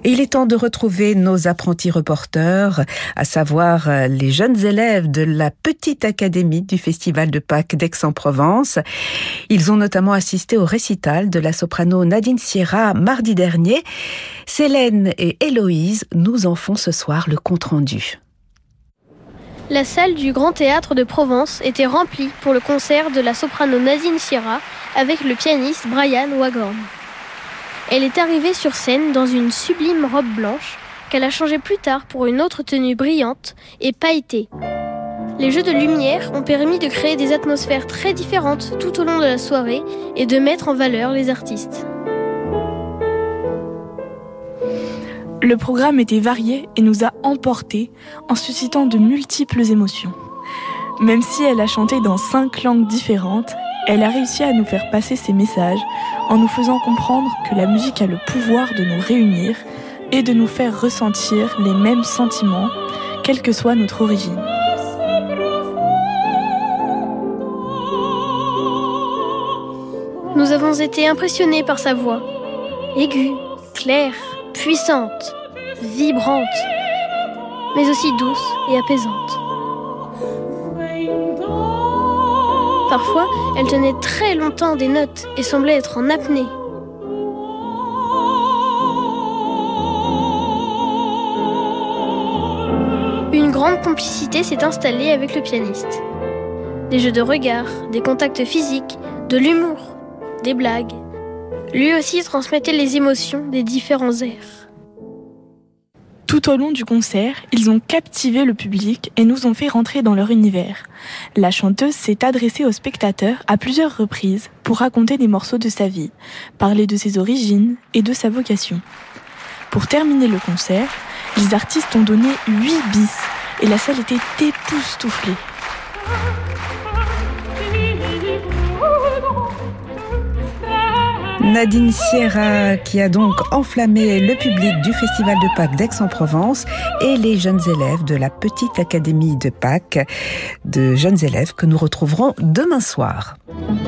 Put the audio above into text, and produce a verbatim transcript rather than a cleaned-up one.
Et il est temps de retrouver nos apprentis reporters, à savoir les jeunes élèves de la petite académie du Festival de Pâques d'Aix-en-Provence. Ils ont notamment assisté au récital de la soprano Nadine Sierra mardi dernier. Célène et Héloïse nous en font ce soir le compte-rendu. La salle du Grand Théâtre de Provence était remplie pour le concert de la soprano Nadine Sierra avec le pianiste Brian Waghorn. Elle est arrivée sur scène dans une sublime robe blanche qu'elle a changée plus tard pour une autre tenue brillante et pailletée. Les jeux de lumière ont permis de créer des atmosphères très différentes tout au long de la soirée et de mettre en valeur les artistes. Le programme était varié et nous a emportés en suscitant de multiples émotions. Même si elle a chanté dans cinq langues différentes, elle a réussi à nous faire passer ses messages en nous faisant comprendre que la musique a le pouvoir de nous réunir et de nous faire ressentir les mêmes sentiments, quelle que soit notre origine. Nous avons été impressionnés par sa voix, aiguë, claire, puissante, vibrante, mais aussi douce et apaisante. Parfois, elle tenait très longtemps des notes et semblait être en apnée. Une grande complicité s'est installée avec le pianiste. Des jeux de regard, des contacts physiques, de l'humour, des blagues. Lui aussi transmettait les émotions des différents airs. Tout au long du concert, ils ont captivé le public et nous ont fait rentrer dans leur univers. La chanteuse s'est adressée aux spectateurs à plusieurs reprises pour raconter des morceaux de sa vie, parler de ses origines et de sa vocation. Pour terminer le concert, les artistes ont donné huit bis et la salle était époustouflée. Nadine Sierra qui a donc enflammé le public du Festival de Pâques d'Aix-en-Provence et les jeunes élèves de la petite académie de Pâques, de jeunes élèves que nous retrouverons demain soir.